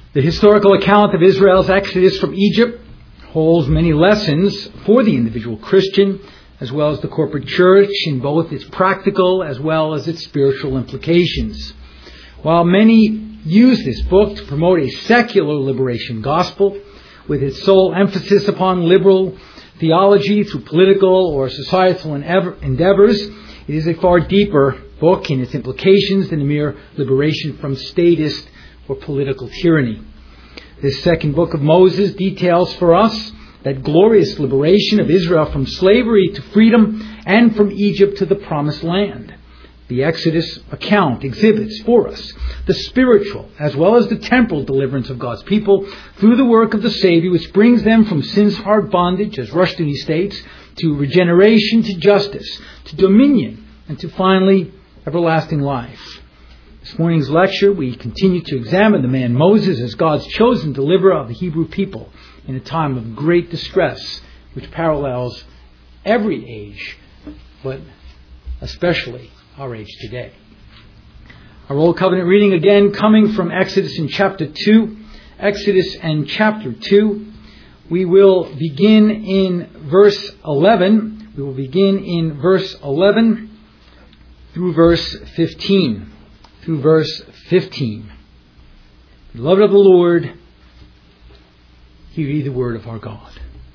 The historical account of Israel's exodus from Egypt holds many lessons for the individual Christian as well as the corporate church in both its practical as well as its spiritual implications. While many use this book to promote a secular liberation gospel with its sole emphasis upon liberal theology through political or societal endeavors, it is a far deeper book in its implications than a mere liberation from statist or political tyranny. This second book of Moses details for us that glorious liberation of Israel from slavery to freedom and from Egypt to the promised land. The Exodus account exhibits for us the spiritual as well as the temporal deliverance of God's people through the work of the Savior, which brings them from sin's hard bondage, as Rushduni states, to regeneration, to justice, to dominion, and to finally everlasting life. This morning's lecture, we continue to examine the man Moses as God's chosen deliverer of the Hebrew people in a time of great distress, which parallels every age, but especially our age today. Our Old Covenant reading again coming from Exodus in chapter 2. Exodus and chapter 2. We will begin in verse 11. We will begin in verse 11 through verse 15. Through verse 15. Beloved of the Lord, hear ye the word of our God.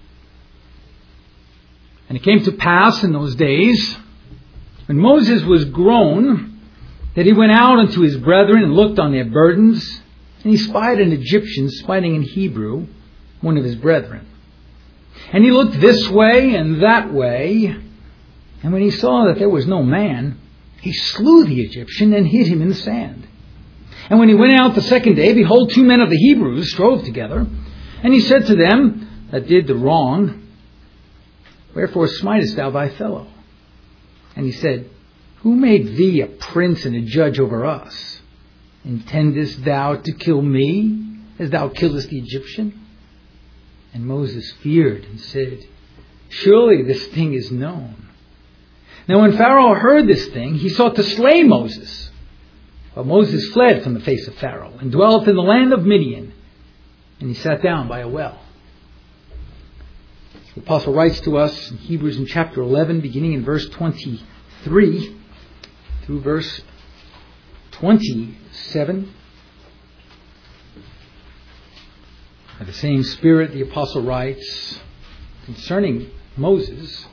And it came to pass in those days, when Moses was grown, that he went out unto his brethren and looked on their burdens, and he spied an Egyptian smiting in Hebrew, one of his brethren. And he looked this way and that way, and when he saw that there was no man, he slew the Egyptian and hid him in the sand. And when he went out the second day, behold, 2 men of the Hebrews strove together. And he said to them that did the wrong, Wherefore smitest thou thy fellow? And he said, Who made thee a prince and a judge over us? Intendest thou to kill me, as thou killest the Egyptian? And Moses feared and said, Surely this thing is known. Now when Pharaoh heard this thing, he sought to slay Moses. But Moses fled from the face of Pharaoh, and dwelt in the land of Midian. And he sat down by a well. The apostle writes to us in Hebrews in chapter 11, beginning in verse 23 through verse 27. By the same Spirit, the apostle writes concerning Moses,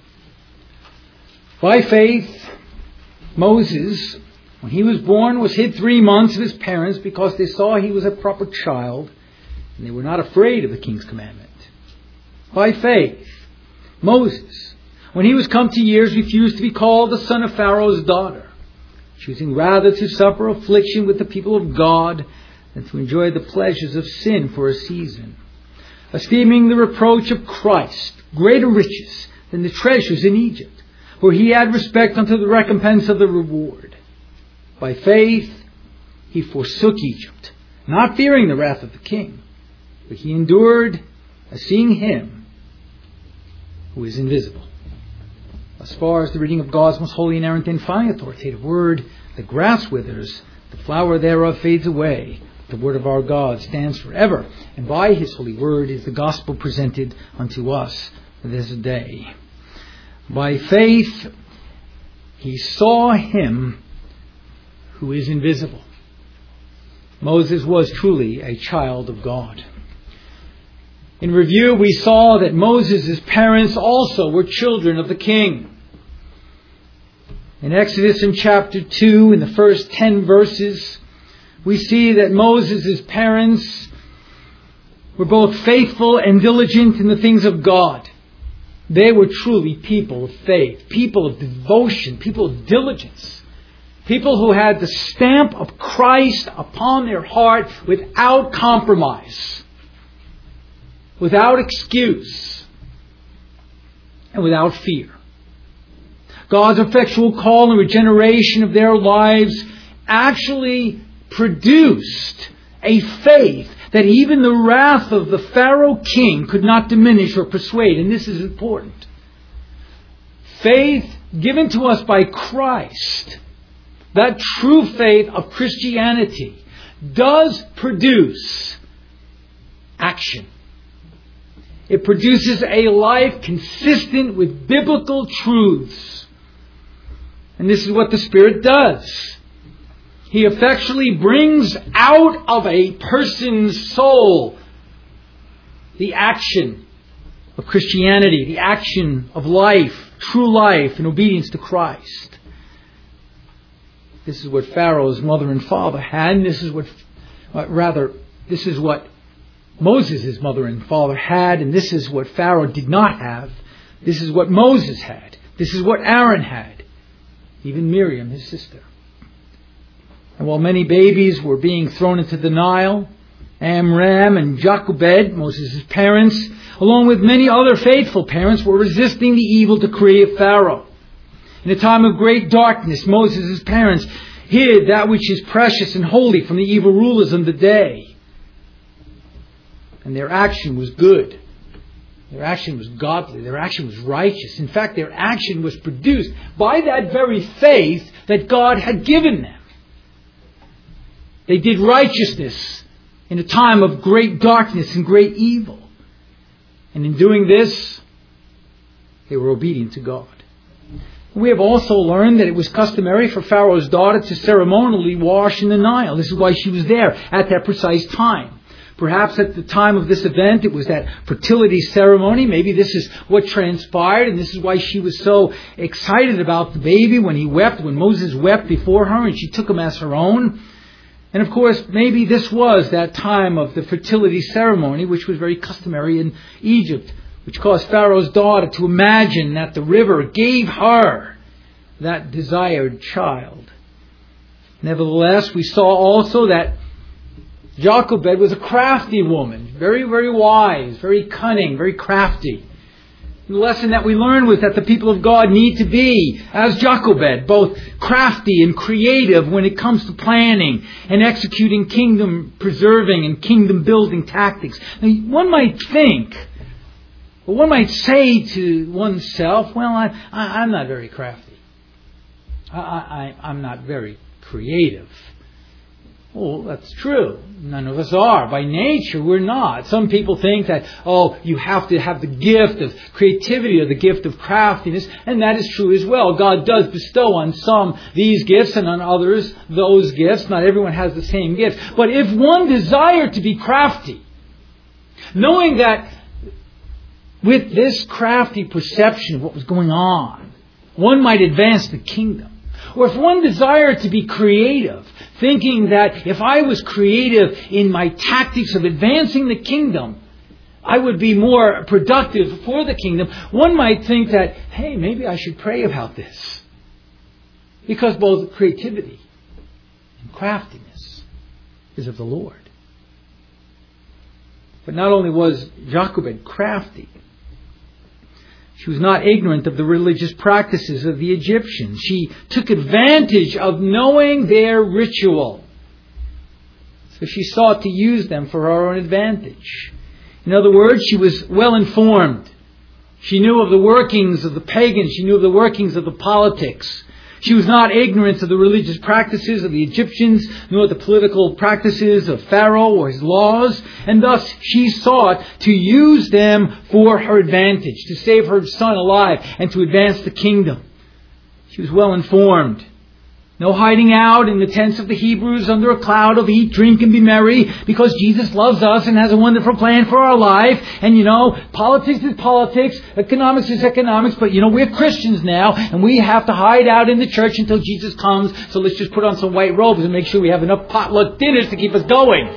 By faith, Moses, when he was born, was hid 3 months of his parents because they saw he was a proper child, and they were not afraid of the king's commandment. By faith, Moses, when he was come to years, refused to be called the son of Pharaoh's daughter, choosing rather to suffer affliction with the people of God than to enjoy the pleasures of sin for a season, esteeming the reproach of Christ greater riches than the treasures in Egypt, for he had respect unto the recompense of the reward. By faith he forsook Egypt, not fearing the wrath of the king, but he endured as seeing him who is invisible. As far as the reading of God's most holy, inerrant, and finally authoritative word, the grass withers, the flower thereof fades away. The word of our God stands forever, and by his holy word is the gospel presented unto us this day. By faith he saw him who is invisible. Moses was truly a child of God. In review, we saw that Moses' parents also were children of the king. In Exodus in chapter 2, in the first 10 verses, we see that Moses' parents were both faithful and diligent in the things of God. They were truly people of faith, people of devotion, people of diligence, people who had the stamp of Christ upon their heart without compromise, without excuse, and without fear. God's effectual call and regeneration of their lives actually produced a faith that even the wrath of the Pharaoh king could not diminish or persuade. And this is important. Faith given to us by Christ, that true faith of Christianity, does produce action. It produces a life consistent with biblical truths. And this is what the Spirit does. He effectually brings out of a person's soul the action of Christianity, the action of life, true life in obedience to Christ. This is what Pharaoh's mother and father had, and this is what Moses' mother and father had, and this is what Pharaoh did not have. This is what Moses had. This is what Aaron had. Even Miriam, his sister. And while many babies were being thrown into the Nile, Amram and Jochebed, Moses' parents, along with many other faithful parents, were resisting the evil decree of Pharaoh. In a time of great darkness, Moses' parents hid that which is precious and holy from the evil rulers of the day. And their action was good. Their action was godly. Their action was righteous. In fact, their action was produced by that very faith that God had given them. They did righteousness in a time of great darkness and great evil. And in doing this, they were obedient to God. We have also learned that it was customary for Pharaoh's daughter to ceremonially wash in the Nile. This is why she was there at that precise time. Perhaps at the time of this event, it was that fertility ceremony. Maybe this is what transpired, and this is why she was so excited about the baby when Moses wept before her, and she took him as her own. And of course, maybe this was that time of the fertility ceremony, which was very customary in Egypt, which caused Pharaoh's daughter to imagine that the river gave her that desired child. Nevertheless, we saw also that Jochebed was a crafty woman, very, very wise, very cunning, very crafty. The lesson that we learned was that the people of God need to be, as Jochebed, both crafty and creative when it comes to planning and executing kingdom-preserving and kingdom-building tactics. Now, one might say to oneself, well, I'm not very crafty. I'm not very creative. Well, that's true. None of us are. By nature, we're not. Some people think that, you have to have the gift of creativity or the gift of craftiness, and that is true as well. God does bestow on some these gifts and on others those gifts. Not everyone has the same gift. But if one desired to be crafty, knowing that with this crafty perception of what was going on, one might advance the kingdom. Or if one desired to be creative, thinking that if I was creative in my tactics of advancing the kingdom, I would be more productive for the kingdom, one might think that, hey, maybe I should pray about this. Because both creativity and craftiness is of the Lord. But not only was Jochebed crafty, she was not ignorant of the religious practices of the Egyptians. She took advantage of knowing their ritual. So she sought to use them for her own advantage. In other words, she was well informed. She knew of the workings of the pagans. She knew of the workings of the politics. She was not ignorant of the religious practices of the Egyptians, nor the political practices of Pharaoh or his laws, and thus she sought to use them for her advantage, to save her son alive and to advance the kingdom. She was well informed. No hiding out in the tents of the Hebrews under a cloud of eat, drink, and be merry, because Jesus loves us and has a wonderful plan for our life. And politics is politics, economics is economics, but we're Christians now, and we have to hide out in the church until Jesus comes, so let's just put on some white robes and make sure we have enough potluck dinners to keep us going.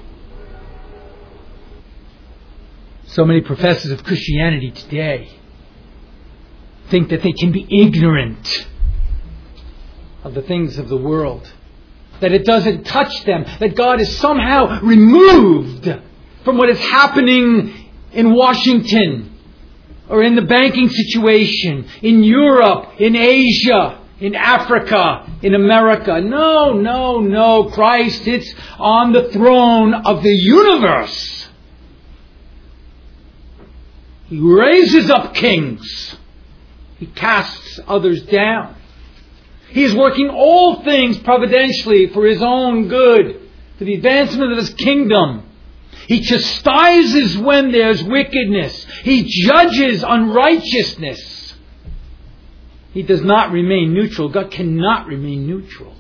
So many professors of Christianity today think that they can be ignorant of the things of the world, that it doesn't touch them, that God is somehow removed from what is happening in Washington or in the banking situation, in Europe, in Asia, in Africa, in America. No. Christ sits on the throne of the universe. He raises up kings. He casts others down. He is working all things providentially for His own good. for the advancement of His kingdom. He chastises when there's wickedness. He judges unrighteousness. He does not remain neutral. God cannot remain neutral.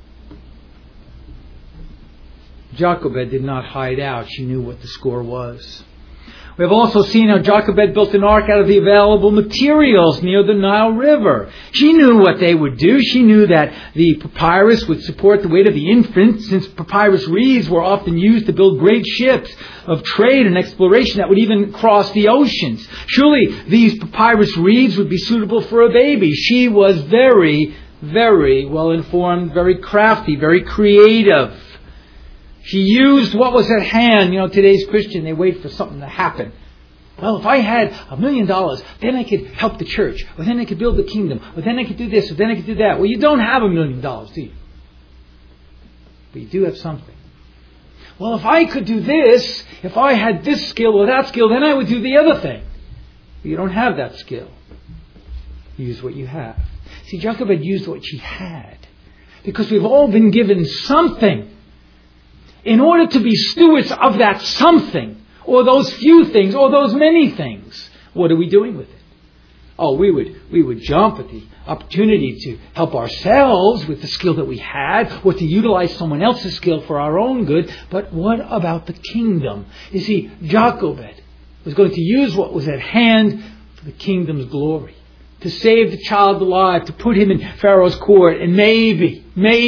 Jochebed did not hide out. She knew what the score was. We have also seen how Jochebed built an ark out of the available materials near the Nile River. She knew what they would do. She knew that the papyrus would support the weight of the infant, since papyrus reeds were often used to build great ships of trade and exploration that would even cross the oceans. Surely these papyrus reeds would be suitable for a baby. She was very, very well informed, very crafty, very creative. She used what was at hand. Today's Christian, they wait for something to happen. Well, if I had $1 million, then I could help the church. Or then I could build the kingdom. Or then I could do this. Or then I could do that. Well, you don't have $1 million, do you? But you do have something. Well, if I could do this, if I had this skill or that skill, then I would do the other thing. But you don't have that skill. Use what you have. See, Jochebed used what she had. Because we've all been given something. In order to be stewards of that something, or those few things, or those many things, what are we doing with it? Oh, we would jump at the opportunity to help ourselves with the skill that we had, or to utilize someone else's skill for our own good. But what about the kingdom? You see, Jochebed was going to use what was at hand for the kingdom's glory. To save the child alive, to put him in Pharaoh's court, and maybe,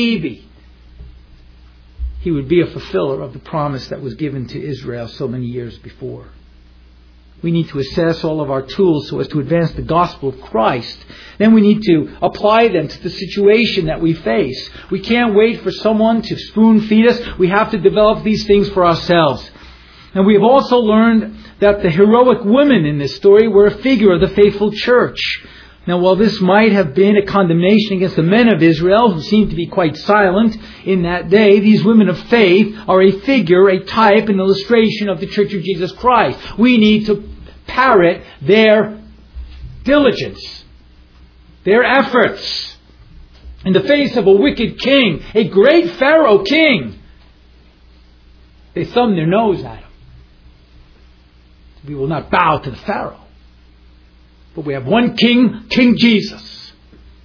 he would be a fulfiller of the promise that was given to Israel so many years before. We need to assess all of our tools so as to advance the gospel of Christ. Then we need to apply them to the situation that we face. We can't wait for someone to spoon feed us. We have to develop these things for ourselves. And we have also learned that the heroic women in this story were a figure of the faithful church. Now, while this might have been a condemnation against the men of Israel, who seemed to be quite silent in that day, these women of faith are a figure, a type, an illustration of the Church of Jesus Christ. We need to parrot their diligence, their efforts. In the face of a wicked king, a great Pharaoh king, they thumb their nose at him. We will not bow to the Pharaoh. But we have one king, King Jesus.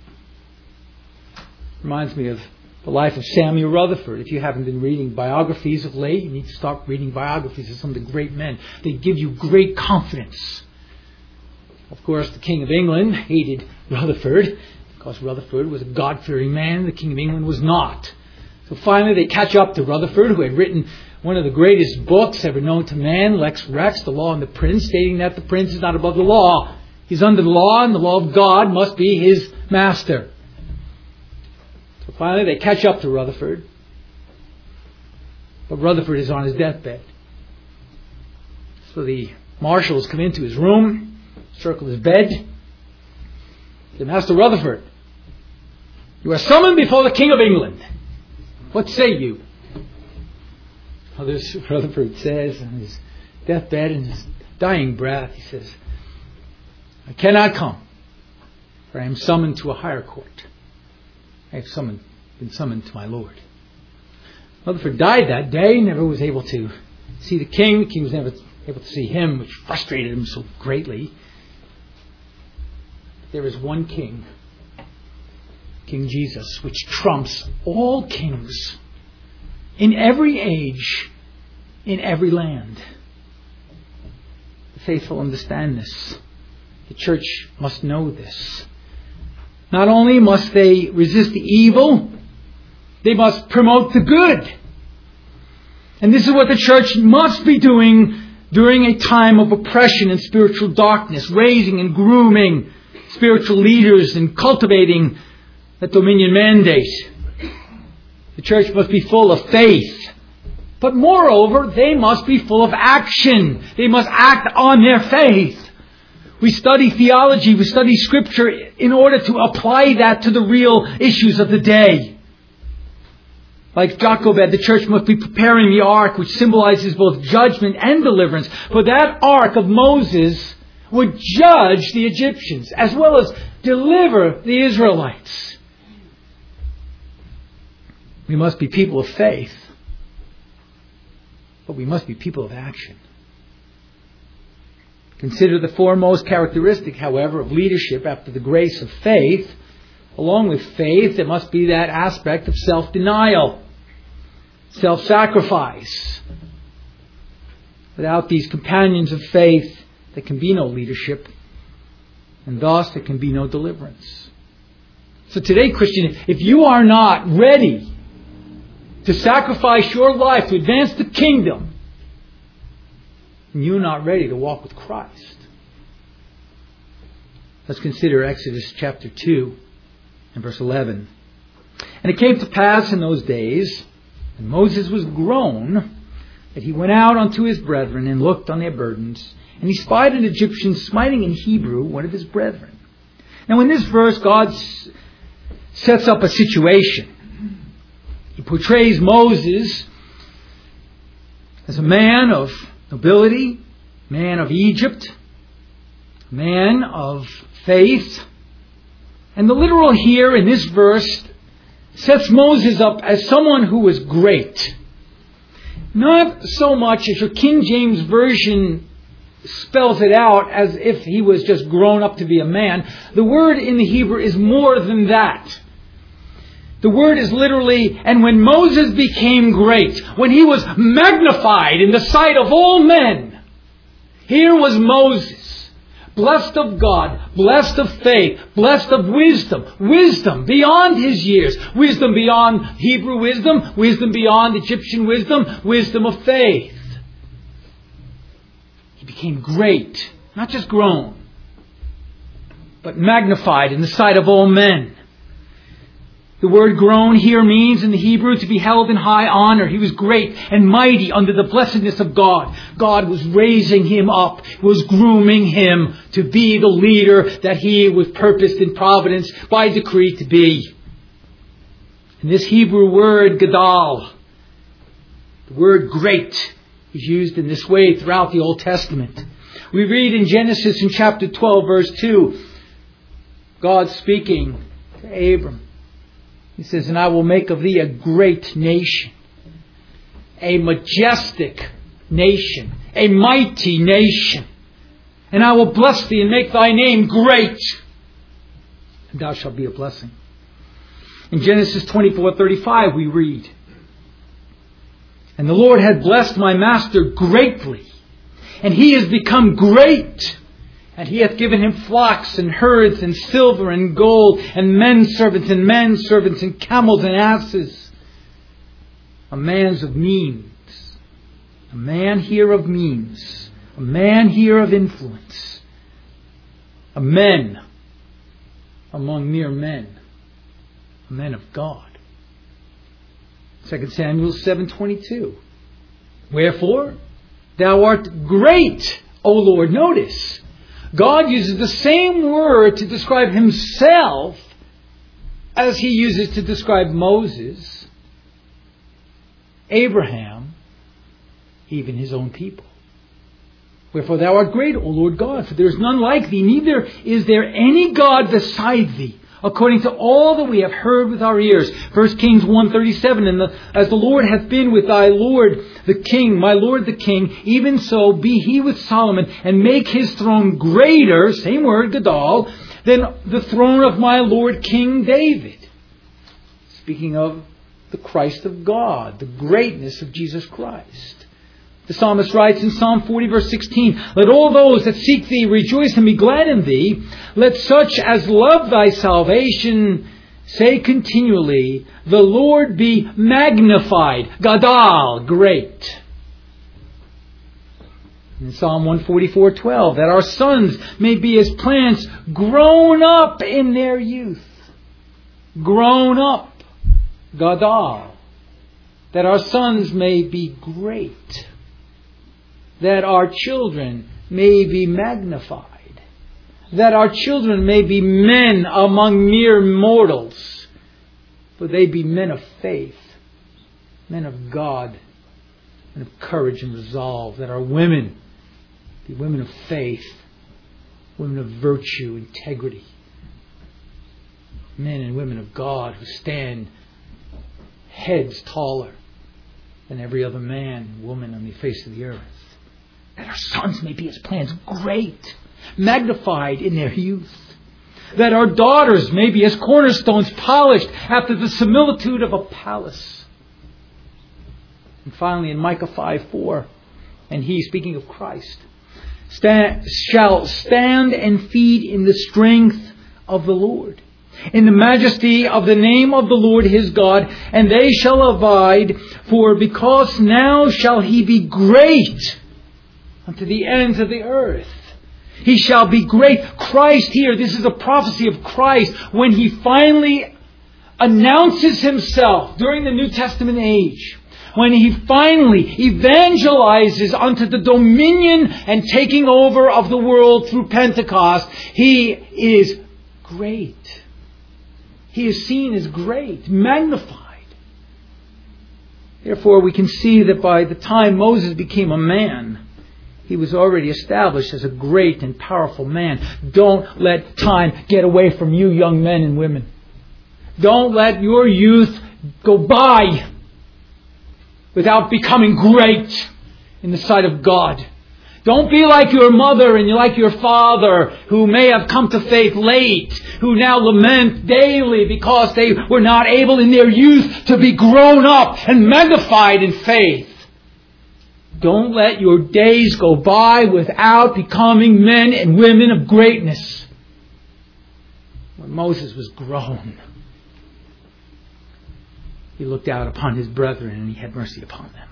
Reminds me of the life of Samuel Rutherford. If you haven't been reading biographies of late, you need to start reading biographies of some of the great men. They give you great confidence. Of course, the King of England hated Rutherford because Rutherford was a God-fearing man. The King of England was not. So finally they catch up to Rutherford, who had written one of the greatest books ever known to man, Lex Rex, The Law and the Prince, stating that the prince is not above the law. He's under the law, and the law of God must be his master. So finally they catch up to Rutherford. But Rutherford is on his deathbed. So the marshals come into his room, circle his bed. Say, Master Rutherford, you are summoned before the King of England. What say you? Others, Rutherford says on his deathbed, in his dying breath, he says, I cannot come, for I am summoned to a higher court. I have been summoned to my Lord. Rutherford died that day, never was able to see the king. The king was never able to see him, which frustrated him so greatly. There is one king, King Jesus, which trumps all kings in every age, in every land. The faithful understand this. The church must know this. Not only must they resist the evil, they must promote the good. And this is what the church must be doing during a time of oppression and spiritual darkness, raising and grooming spiritual leaders and cultivating that dominion mandate. The church must be full of faith. But moreover, they must be full of action. They must act on their faith. We study theology, we study Scripture in order to apply that to the real issues of the day. Like Jochebed, the church must be preparing the ark, which symbolizes both judgment and deliverance. For that ark of Moses would judge the Egyptians as well as deliver the Israelites. We must be people of faith. But we must be people of action. Consider the foremost characteristic, however, of leadership after the grace of faith. Along with faith, there must be that aspect of self-denial, self-sacrifice. Without these companions of faith, there can be no leadership, and thus there can be no deliverance. So today, Christian, if you are not ready to sacrifice your life to advance the kingdom, and you're not ready to walk with Christ. Let's consider Exodus chapter 2 and verse 11. And it came to pass in those days, when Moses was grown, that he went out unto his brethren and looked on their burdens, and he spied an Egyptian smiting in Hebrew one of his brethren. Now in this verse, God sets up a situation. He portrays Moses as a man of nobility, man of Egypt, man of faith. And the literal here in this verse sets Moses up as someone who was great. Not so much as your King James Version spells it out as if he was just grown up to be a man. The word in the Hebrew is more than that. The word is literally, and when Moses became great, when he was magnified in the sight of all men, here was Moses, blessed of God, blessed of faith, blessed of wisdom, wisdom beyond his years, wisdom beyond Hebrew wisdom, wisdom beyond Egyptian wisdom, wisdom of faith. He became great, not just grown, but magnified in the sight of all men. The word grown here means in the Hebrew to be held in high honor. He was great and mighty under the blessedness of God. God was raising him up, was grooming him to be the leader that he was purposed in providence by decree to be. And this Hebrew word, gadal, the word great, is used in this way throughout the Old Testament. We read in Genesis in chapter 12, verse 2, God speaking to Abram. He says, and I will make of thee a great nation, a majestic nation, a mighty nation. And I will bless thee and make thy name great, and thou shalt be a blessing. In Genesis 24:35 we read, and the Lord had blessed my master greatly, and he is become great. And he hath given him flocks and herds and silver and gold and men servants and camels and asses. A man's of means. A man here of means. A man here of influence. A men among mere men. A man of God. 2 Samuel 7:22. Wherefore, thou art great, O Lord. Notice, God uses the same word to describe himself as he uses to describe Moses, Abraham, even his own people. Wherefore thou art great, O Lord God, for there is none like thee, neither is there any God beside thee, according to all that we have heard with our ears. 1 Kings 1:37, and as the Lord hath been with thy Lord the king, my Lord the king, even so be he with Solomon, and make his throne greater, same word, gadal, than the throne of my Lord King David. Speaking of the Christ of God, the greatness of Jesus Christ. The psalmist writes in Psalm 40 verse 16, let all those that seek thee rejoice and be glad in thee. Let such as love thy salvation say continually, the Lord be magnified. Gadal, great. In Psalm 144:12, that our sons may be as plants grown up in their youth. Grown up. Gadal. That our sons may be great. That our children may be magnified. That our children may be men among mere mortals. But they be men of faith, men of God, men of courage and resolve. That our women be women of faith, women of virtue, integrity. Men and women of God who stand heads taller than every other man and woman on the face of the earth. That our sons may be His plans, great, magnified in their youth. That our daughters may be as cornerstones polished after the similitude of a palace. And finally in Micah 5:4, and He, speaking of Christ, shall stand and feed in the strength of the Lord, in the majesty of the name of the Lord his God, and they shall abide, for because now shall He be great unto the ends of the earth. He shall be great. Christ here, this is a prophecy of Christ when He finally announces Himself during the New Testament age. When He finally evangelizes unto the dominion and taking over of the world through Pentecost, He is great. He is seen as great, magnified. Therefore, we can see that by the time Moses became a man, he was already established as a great and powerful man. Don't let time get away from you, young men and women. Don't let your youth go by without becoming great in the sight of God. Don't be like your mother and like your father who may have come to faith late, who now lament daily because they were not able in their youth to be grown up and magnified in faith. Don't let your days go by without becoming men and women of greatness. When Moses was grown, he looked out upon his brethren and he had mercy upon them.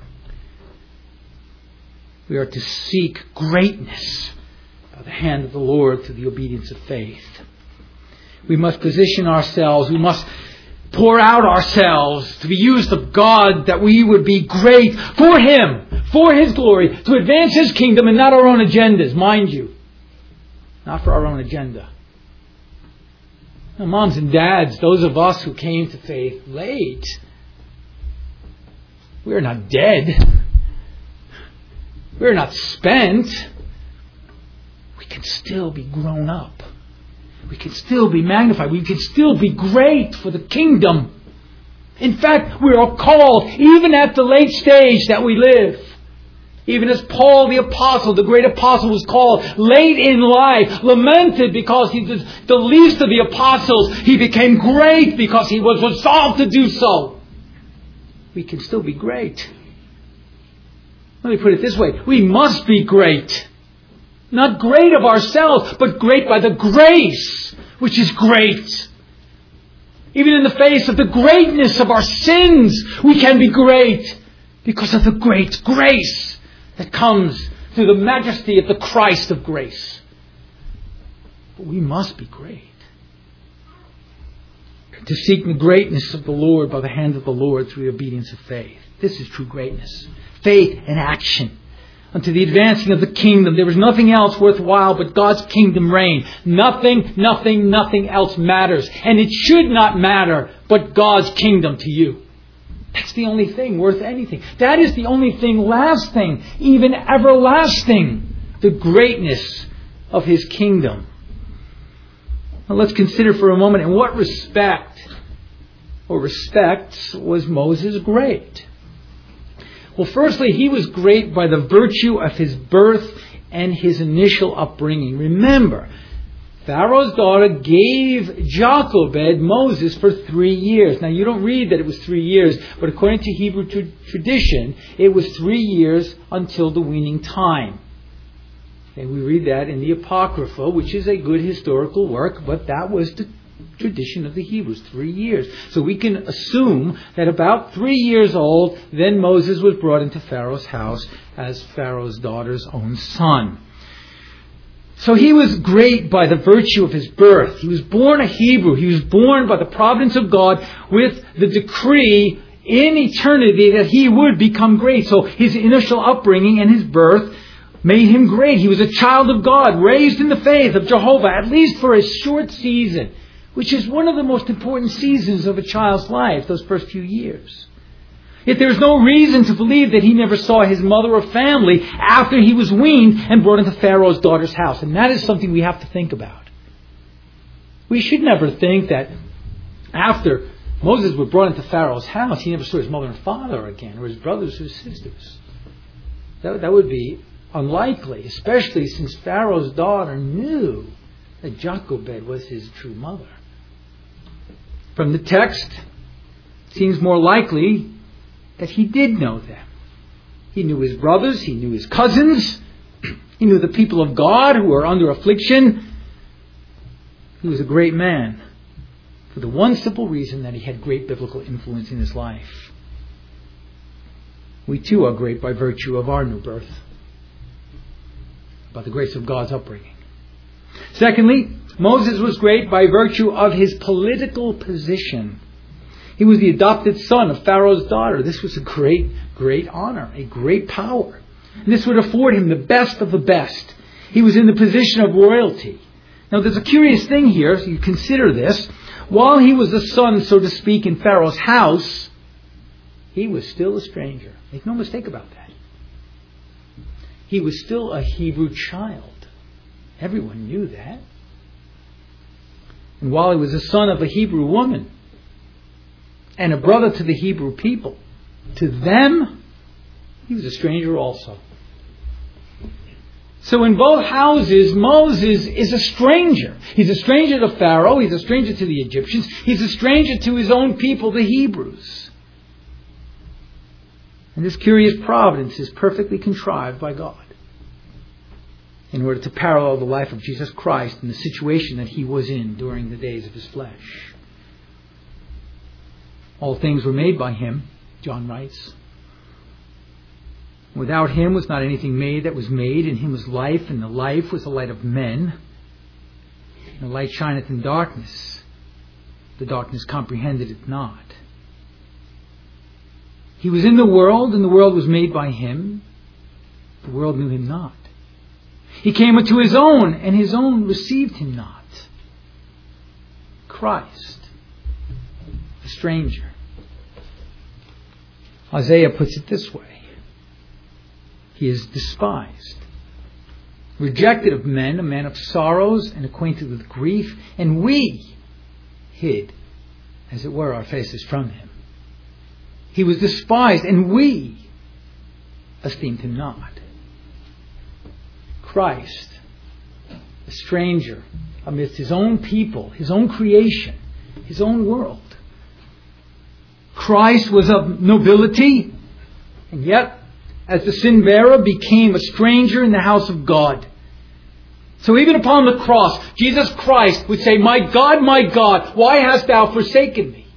We are to seek greatness by the hand of the Lord through the obedience of faith. We must position ourselves. We must pour out ourselves to be used of God, that we would be great for Him, for His glory, to advance His kingdom and not our own agendas, mind you. Not for our own agenda. Now, moms and dads, those of us who came to faith late, we are not dead. We are not spent. We can still be grown up. We can still be magnified. We can still be great for the kingdom. In fact, we are called, even at the late stage that we live. Even as Paul the Apostle, the great apostle, was called late in life, lamented because he was the least of the apostles. He became great because he was resolved to do so. We can still be great. Let me put it this way. We must be great. Not great of ourselves, but great by the grace, which is great. Even in the face of the greatness of our sins, we can be great because of the great grace that comes through the majesty of the Christ of grace. But we must be great. To seek the greatness of the Lord by the hand of the Lord through the obedience of faith. This is true greatness. Faith and action. Unto the advancing of the kingdom. There is nothing else worthwhile but God's kingdom reign. Nothing else matters. And it should not matter but God's kingdom to you. That's the only thing worth anything. That is the only thing lasting, even everlasting. The greatness of His kingdom. Now let's consider for a moment in what respects was Moses great. Well, firstly, he was great by the virtue of his birth and his initial upbringing. Remember, Pharaoh's daughter gave Jochebed Moses for 3 years. Now, you don't read that it was 3 years, but according to Hebrew tradition, it was 3 years until the weaning time. And we read that in the Apocrypha, which is a good historical work, but that was the tradition of the Hebrews, 3 years. So we can assume that about 3 years old, then Moses was brought into Pharaoh's house as Pharaoh's daughter's own son. So he was great by the virtue of his birth. He was born a Hebrew. He was born by the providence of God with the decree in eternity that he would become great. So his initial upbringing and his birth made him great. He was a child of God, raised in the faith of Jehovah, at least for a short season, which is one of the most important seasons of a child's life, those first few years. Yet there is no reason to believe that he never saw his mother or family after he was weaned and brought into Pharaoh's daughter's house. And that is something we have to think about. We should never think that after Moses was brought into Pharaoh's house. He never saw his mother and father again, or his brothers or his sisters. That would be unlikely, especially since Pharaoh's daughter knew that Jochebed was his true mother. From the text, it seems more likely that he did know them. He knew his brothers, he knew his cousins, he knew the people of God who were under affliction. He was a great man for the one simple reason that he had great biblical influence in his life. We too are great by virtue of our new birth, by the grace of God's upbringing. Secondly, Moses was great by virtue of his political position. He was the adopted son of Pharaoh's daughter. This was a great, great honor, a great power. And this would afford him the best of the best. He was in the position of royalty. Now there's a curious thing here, so you consider this. While he was the son, so to speak, in Pharaoh's house, he was still a stranger. Make no mistake about that. He was still a Hebrew child. Everyone knew that. And while he was the son of a Hebrew woman and a brother to the Hebrew people, to them, he was a stranger also. So in both houses, Moses is a stranger. He's a stranger to Pharaoh. He's a stranger to the Egyptians. He's a stranger to his own people, the Hebrews. And this curious providence is perfectly contrived by God in order to parallel the life of Jesus Christ and the situation that he was in during the days of his flesh. All things were made by him, John writes. Without him was not anything made that was made. In him was life, and the life was the light of men. And the light shineth in darkness. The darkness comprehended it not. He was in the world, and the world was made by him. The world knew him not. He came unto his own, and his own received him not. Christ, a stranger. Isaiah puts it this way. He is despised, rejected of men, a man of sorrows and acquainted with grief, and we hid, as it were, our faces from him. He was despised, and we esteemed him not. Christ, a stranger amidst his own people, his own creation, his own world. Christ was of nobility, and yet, as the sin bearer, became a stranger in the house of God. So even upon the cross, Jesus Christ would say, my God, why hast thou forsaken me?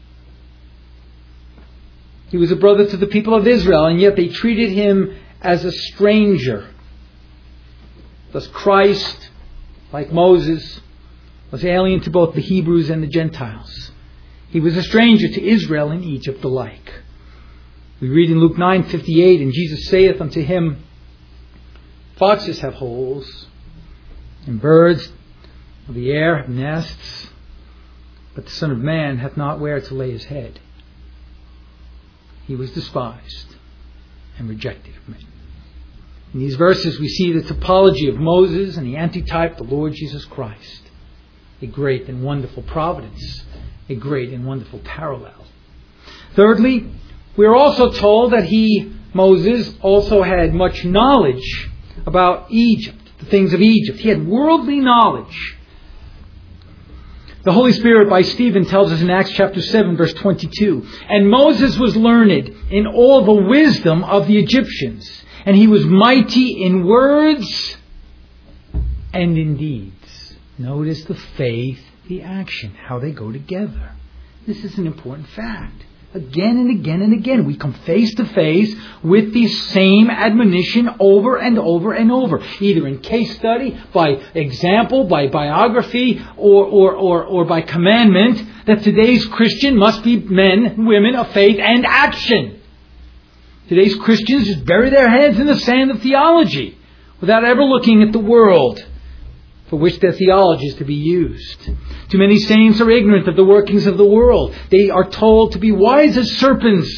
He was a brother to the people of Israel, and yet they treated him as a stranger. Thus Christ, like Moses, was alien to both the Hebrews and the Gentiles. He was a stranger to Israel and Egypt alike. We read in Luke 9:58, and Jesus saith unto him, foxes have holes, and birds of the air have nests, but the Son of Man hath not where to lay his head. He was despised and rejected of men. In these verses we see the typology of Moses and the antitype, the Lord Jesus Christ. A great and wonderful providence, a great and wonderful parallel. Thirdly, we are also told that Moses, also had much knowledge about Egypt, the things of Egypt. He had worldly knowledge. The Holy Spirit by Stephen tells us in Acts chapter 7 verse 22, and Moses was learned in all the wisdom of the Egyptians, and he was mighty in words and in deeds. Notice the faith, the action, how they go together. This is an important fact. Again and again and again, we come face to face with the same admonition over and over and over, either in case study, by example, by biography, or by commandment, that today's Christian must be men and women of faith and action. Today's Christians just bury their heads in the sand of theology without ever looking at the world for which their theology is to be used. Too many saints are ignorant of the workings of the world. They are told to be wise as serpents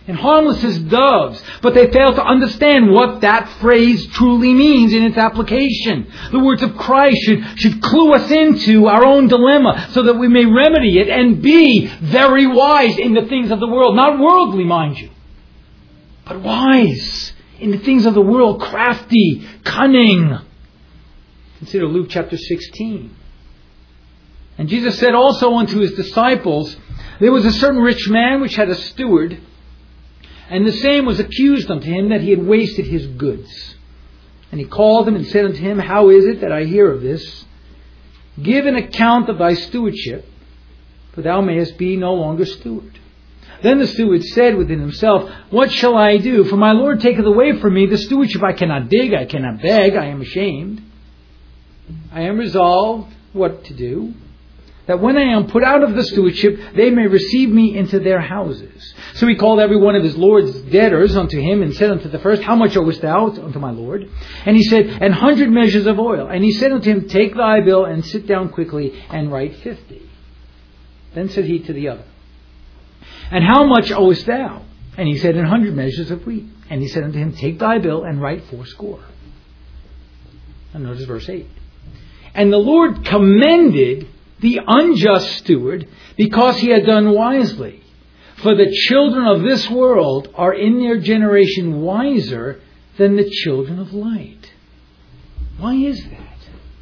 and harmless as doves. But they fail to understand what that phrase truly means in its application. The words of Christ should clue us into our own dilemma so that we may remedy it and be very wise in the things of the world. Not worldly, mind you, but wise in the things of the world, crafty, cunning. Consider Luke chapter 16. And Jesus said also unto his disciples, there was a certain rich man which had a steward, and the same was accused unto him that he had wasted his goods. And he called him and said unto him, how is it that I hear of this? Give an account of thy stewardship, for thou mayest be no longer steward. Then the steward said within himself, what shall I do? For my Lord taketh away from me the stewardship. I cannot dig, I cannot beg, I am ashamed. I am resolved what to do, that when I am put out of the stewardship, they may receive me into their houses. So he called every one of his Lord's debtors unto him, and said unto the first, how much owest thou unto my Lord? And he said, 100 measures of oil. And he said unto him, take thy bill, and sit down quickly, and write 50. Then said he to the other, and how much owest thou? And he said, 100 measures of wheat. And he said unto him, take thy bill, and write 80. And notice verse 8. And the Lord commended the unjust steward, because he had done wisely. For the children of this world are in their generation wiser than the children of light. Why is that?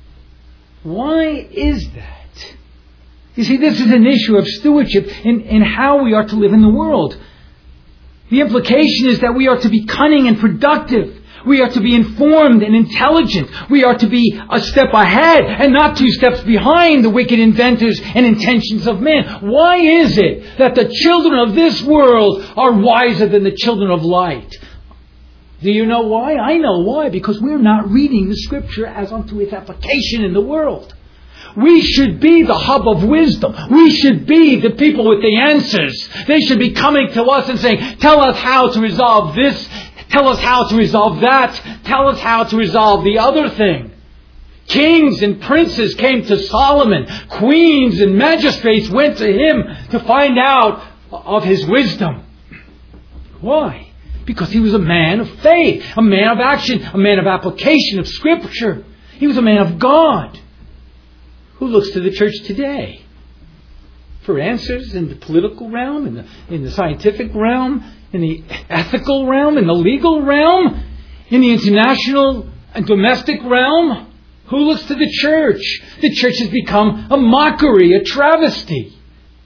Why is that? You see, this is an issue of stewardship in how we are to live in the world. The implication is that we are to be cunning and productive. We are to be informed and intelligent. We are to be a step ahead and not 2 steps behind the wicked inventors and intentions of men. Why is it that the children of this world are wiser than the children of light? Do you know why? I know why. Because we're not reading the Scripture as unto its application in the world. We should be the hub of wisdom. We should be the people with the answers. They should be coming to us and saying, tell us how to resolve this. Tell us how to resolve that. Tell us how to resolve the other thing. Kings and princes came to Solomon. Queens and magistrates went to him to find out of his wisdom. Why? Because he was a man of faith, a man of action, a man of application of Scripture. He was a man of God. Who looks to the church today for answers in the political realm, in the scientific realm, in the ethical realm, in the legal realm, in the international and domestic realm? Who looks to the church? The church has become a mockery, a travesty.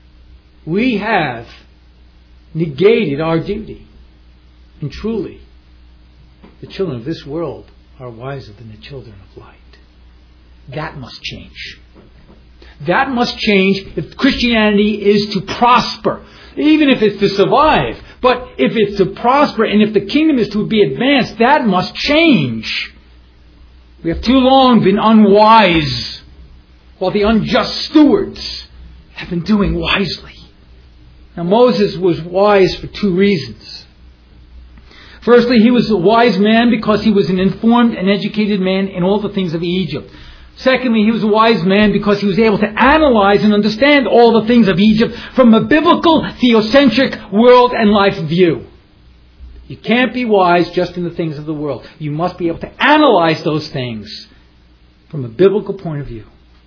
We have negated our duty. And truly, the children of this world are wiser than the children of light. That must change. That must change if Christianity is to prosper. Even if it's to survive. But if it's to prosper and if the kingdom is to be advanced, that must change. We have too long been unwise, while the unjust stewards have been doing wisely. Now Moses was wise for 2 reasons. Firstly, he was a wise man because he was an informed and educated man in all the things of Egypt. Secondly, he was a wise man because he was able to analyze and understand all the things of Egypt from a biblical, theocentric world and life view. You can't be wise just in the things of the world. You must be able to analyze those things from a biblical point of view.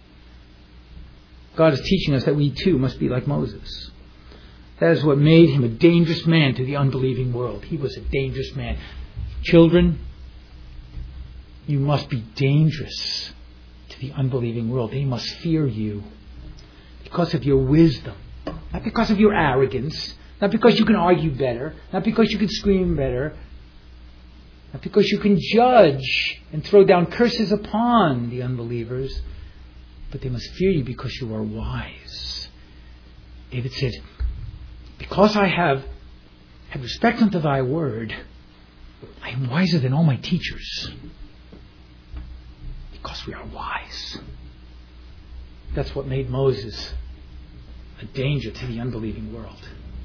God is teaching us that we too must be like Moses. That is what made him a dangerous man to the unbelieving world. He was a dangerous man. Children, you must be dangerous to the unbelieving world. They must fear you because of your wisdom, not because of your arrogance, not because you can argue better, not because you can scream better, not because you can judge and throw down curses upon the unbelievers, but they must fear you because you are wise. David said, because I have had respect unto thy word, I am wiser than all my teachers. Because we are wise. That's what made Moses a danger to the unbelieving world.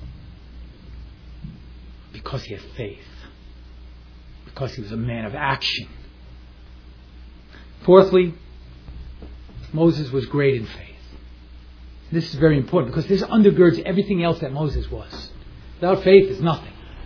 Because he had faith. Because he was a man of action. Fourthly, Moses was great in faith. This is very important because this undergirds everything else that Moses was. Without faith is nothing.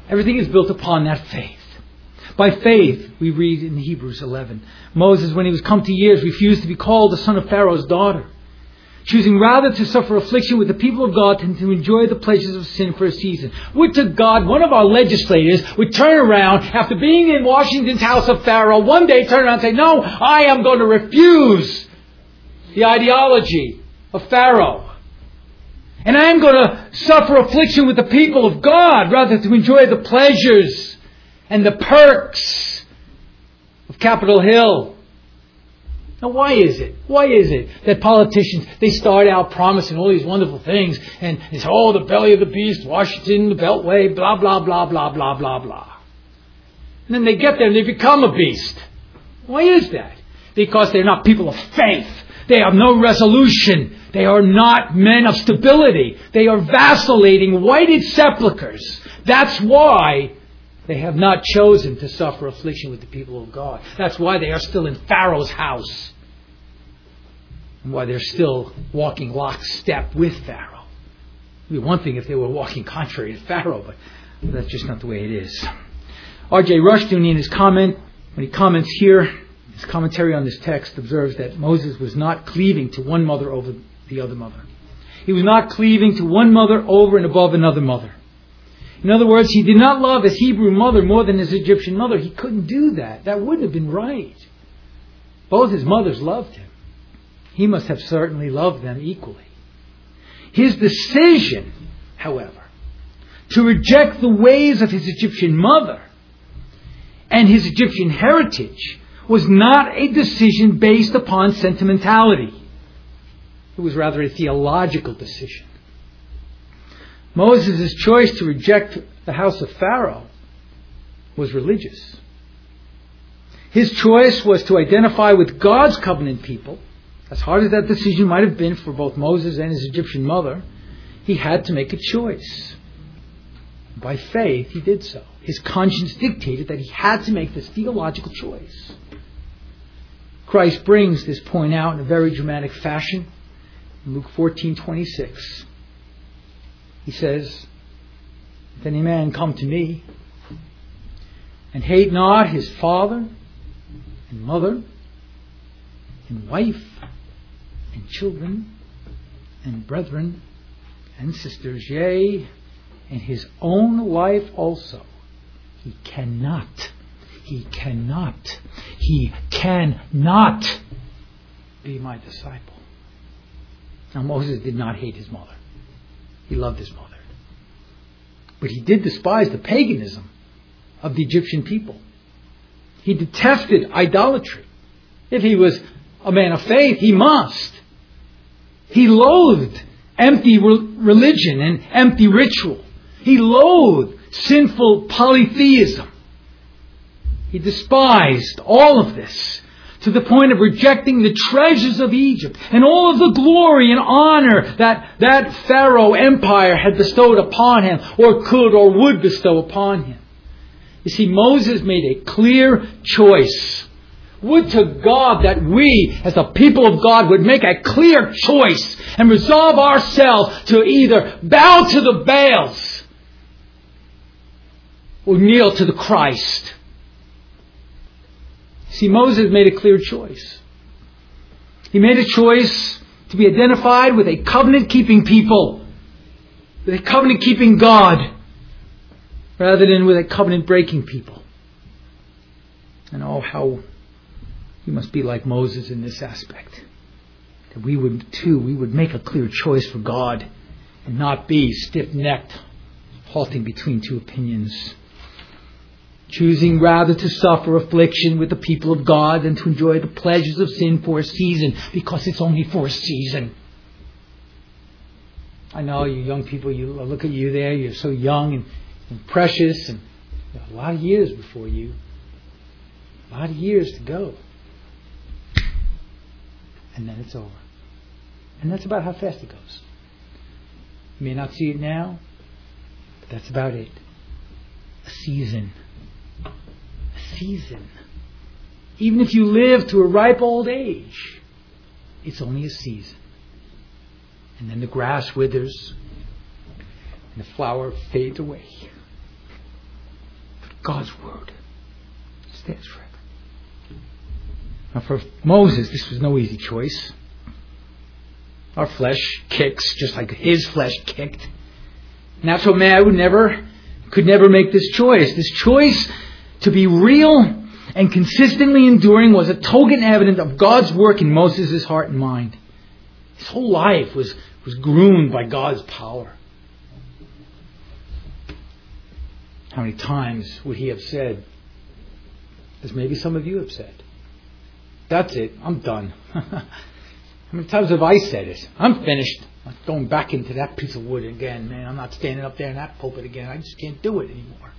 Everything is built upon that faith. By faith, we read in Hebrews 11, Moses, when he was come to years, refused to be called the son of Pharaoh's daughter, choosing rather to suffer affliction with the people of God than to enjoy the pleasures of sin for a season. Would to God one of our legislators would turn around after being in Washington's house of Pharaoh, one day turn around and say, no, I am going to refuse the ideology of Pharaoh. And I am going to suffer affliction with the people of God rather to enjoy the pleasures and the perks of Capitol Hill. Now why is it? Why is it that politicians, they start out promising all these wonderful things and it's, oh, the belly of the beast, Washington, the Beltway, blah, blah, blah, blah, blah, blah, blah. And then they get there and they become a beast. Why is that? Because they're not people of faith. They have no resolution. They are not men of stability. They are vacillating, whited sepulchres. That's why they have not chosen to suffer affliction with the people of God. That's why they are still in Pharaoh's house. And why they're still walking lockstep with Pharaoh. It would be one thing if they were walking contrary to Pharaoh, but that's just not the way it is. R.J. Rushdoony, in his comment, when he comments here, his commentary on this text, observes that Moses was not cleaving to one mother over the other mother. He was not cleaving to one mother over and above another mother. In other words, he did not love his Hebrew mother more than his Egyptian mother. He couldn't do that. That wouldn't have been right. Both his mothers loved him. He must have certainly loved them equally. His decision, however, to reject the ways of his Egyptian mother and his Egyptian heritage was not a decision based upon sentimentality. It was rather a theological decision. Moses' choice to reject the house of Pharaoh was religious. His choice was to identify with God's covenant people. As hard as that decision might have been for both Moses and his Egyptian mother, he had to make a choice. By faith, he did so. His conscience dictated that he had to make this theological choice. Christ brings this point out in a very dramatic fashion in Luke 14:26. He says, if any man come to me and hate not his father and mother and wife and children and brethren and sisters, yea, and his own life also, he cannot be my disciple. Now Moses did not hate his mother. He loved his mother. But he did despise the paganism of the Egyptian people. He detested idolatry. If he was a man of faith, he must. He loathed empty religion and empty ritual. He loathed sinful polytheism. He despised all of this to the point of rejecting the treasures of Egypt and all of the glory and honor that Pharaoh empire had bestowed upon him, or could or would bestow upon him. You see, Moses made a clear choice. Would to God that we, as the people of God, would make a clear choice and resolve ourselves to either bow to the Baals or kneel to the Christ. See, Moses made a clear choice. He made a choice to be identified with a covenant-keeping people, with a covenant-keeping God, rather than with a covenant-breaking people. And oh, how we must be like Moses in this aspect. That we would make a clear choice for God and not be stiff-necked, halting between two opinions. Choosing rather to suffer affliction with the people of God than to enjoy the pleasures of sin for a season, because it's only for a season. I know you young people, you look at you there, you're so young and precious, and you have a lot of years before you. A lot of years to go. And then it's over. And that's about how fast it goes. You may not see it now, but that's about it. A season. Season. Even if you live to a ripe old age, it's only a season. And then the grass withers and the flower fades away. God's Word. It stands forever. Now for Moses, this was no easy choice. Our flesh kicks just like his flesh kicked. Natural man could never make this choice. This choice to be real and consistently enduring was a token evidence of God's work in Moses' heart and mind. His whole life was groomed by God's power. How many times would he have said, as maybe some of you have said, "That's it, I'm done." How many times have I said it? I'm finished. I'm going back into that piece of wood again, man. I'm not standing up there in that pulpit again. I just can't do it anymore.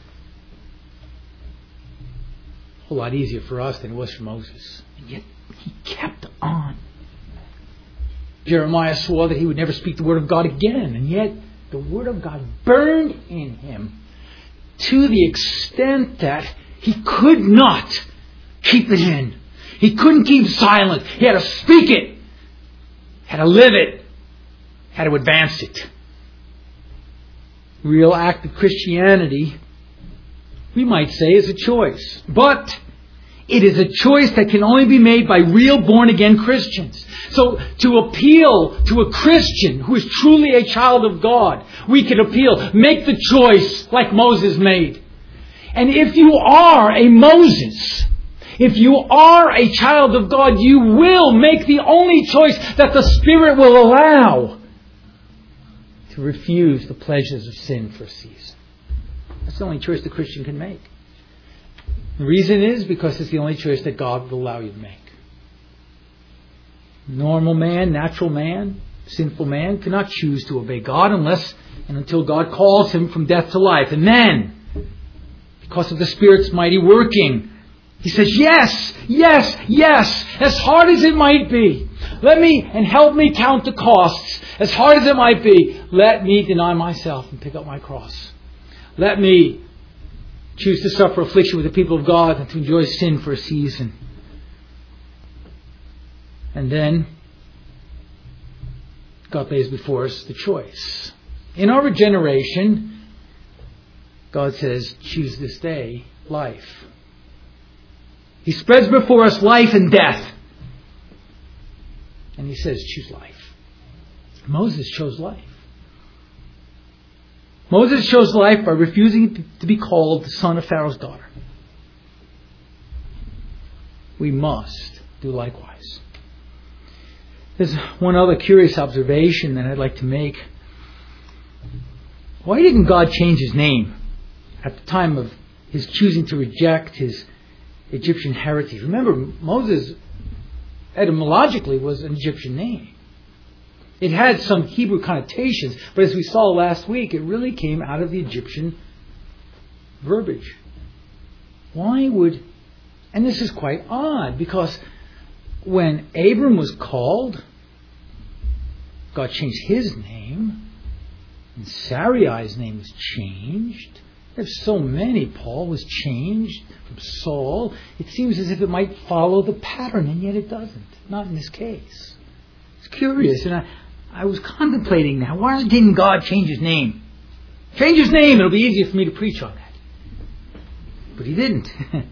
A whole lot easier for us than it was for Moses. And yet, he kept on. Jeremiah swore that he would never speak the word of God again. And yet, the word of God burned in him to the extent that he could not keep it in. He couldn't keep silent. He had to speak it. Had to live it. Had to advance it. Real active Christianity, we might say, is a choice. But it is a choice that can only be made by real born-again Christians. So to appeal to a Christian who is truly a child of God, we could appeal, make the choice like Moses made. And if you are a Moses, if you are a child of God, you will make the only choice that the Spirit will allow: to refuse the pleasures of sin for a season. That's the only choice the Christian can make. The reason is because it's the only choice that God will allow you to make. Normal man, natural man, sinful man cannot choose to obey God unless and until God calls him from death to life. And then, because of the Spirit's mighty working, he says, yes, yes, yes, as hard as it might be. Let me and help me count the costs. As hard as it might be, let me deny myself and pick up my cross. Let me choose to suffer affliction with the people of God and to enjoy sin for a season. And then God lays before us the choice. In our regeneration, God says, choose this day life. He spreads before us life and death. And he says, choose life. Moses chose life. Moses chose life by refusing to be called the son of Pharaoh's daughter. We must do likewise. There's one other curious observation that I'd like to make. Why didn't God change his name at the time of his choosing to reject his Egyptian heritage? Remember, Moses etymologically was an Egyptian name. It had some Hebrew connotations, but as we saw last week, it really came out of the Egyptian verbiage. Why would... And this is quite odd, because when Abram was called, God changed his name, and Sarai's name was changed. There's so many. Paul was changed from Saul. It seems as if it might follow the pattern, and yet it doesn't. Not in this case. It's curious, and I was contemplating now, why didn't God change his name? Change his name, it'll be easier for me to preach on that. But he didn't.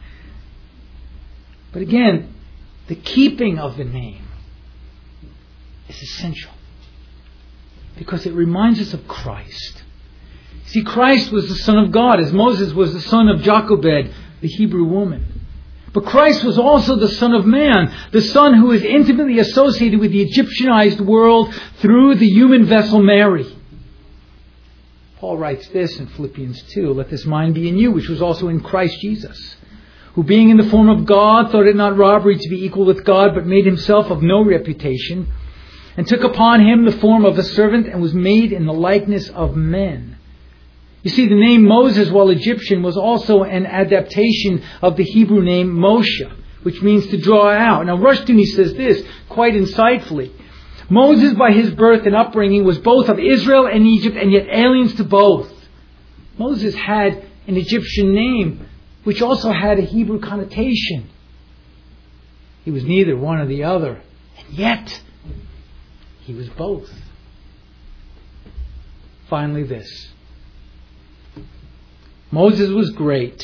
But again, the keeping of the name is essential, because it reminds us of Christ. See, Christ was the Son of God, as Moses was the son of Jochebed, the Hebrew woman. But Christ was also the Son of Man, the Son who is intimately associated with the Egyptianized world through the human vessel Mary. Paul writes this in Philippians 2, "Let this mind be in you, which was also in Christ Jesus, who being in the form of God, thought it not robbery to be equal with God, but made himself of no reputation, and took upon him the form of a servant, and was made in the likeness of men." You see, the name Moses, while Egyptian, was also an adaptation of the Hebrew name Moshe, which means to draw out. Now, Rushdoony says this quite insightfully. Moses, by his birth and upbringing, was both of Israel and Egypt, and yet aliens to both. Moses had an Egyptian name, which also had a Hebrew connotation. He was neither one or the other, and yet he was both. Finally, this. Moses was great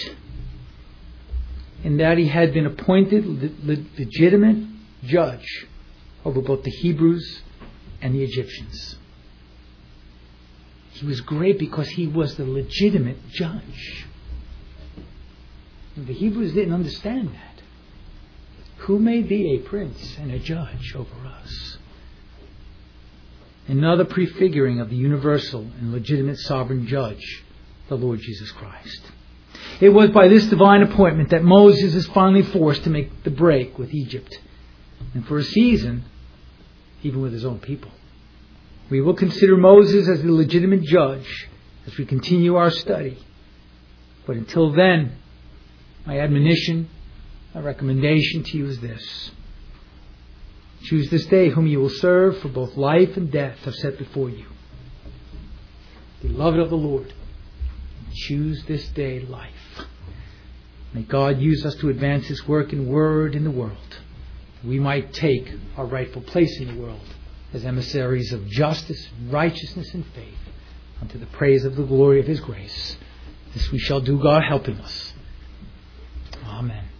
in that he had been appointed legitimate judge over both the Hebrews and the Egyptians. He was great because he was the legitimate judge. And the Hebrews didn't understand that. Who made thee a prince and a judge over us? Another prefiguring of the universal and legitimate sovereign judge, the Lord Jesus Christ. It was by this divine appointment that Moses is finally forced to make the break with Egypt, and for a season, even with his own people. We will consider Moses as the legitimate judge as we continue our study. But until then, my admonition, my recommendation to you is this. Choose this day whom you will serve, for both life and death have set before you. Beloved of the Lord, choose this day life. May God use us to advance His work and word in the world. We might take our rightful place in the world as emissaries of justice, righteousness, and faith unto the praise of the glory of His grace. This we shall do, God helping us. Amen.